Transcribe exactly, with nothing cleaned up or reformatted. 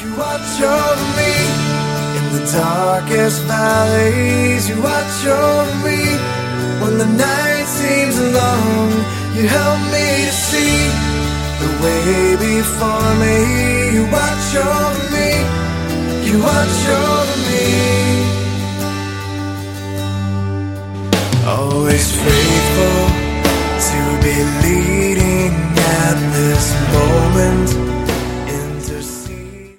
You watch over me in the darkest valleys. You watch over me when the night seems long. You help me to see the way before me. You watch over me. You watch over me. Always faithful to be leading at this moment.